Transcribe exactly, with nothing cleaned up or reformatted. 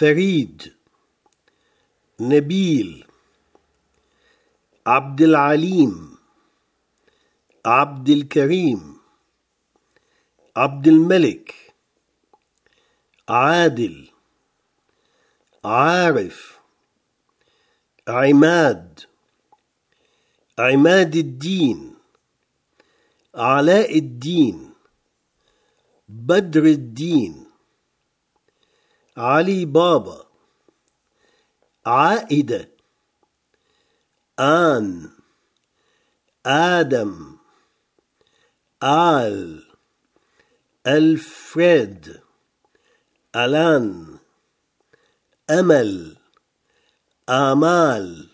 فريد، نبيل، عبد العليم، عبد الكريم، عبد الملك، عادل، عارف، عماد، عماد الدين، علاء الدين، بدر الدين، علي بابا، عائدة، آن، آدم، آل، ألفريد، ألان، أمل، آمال،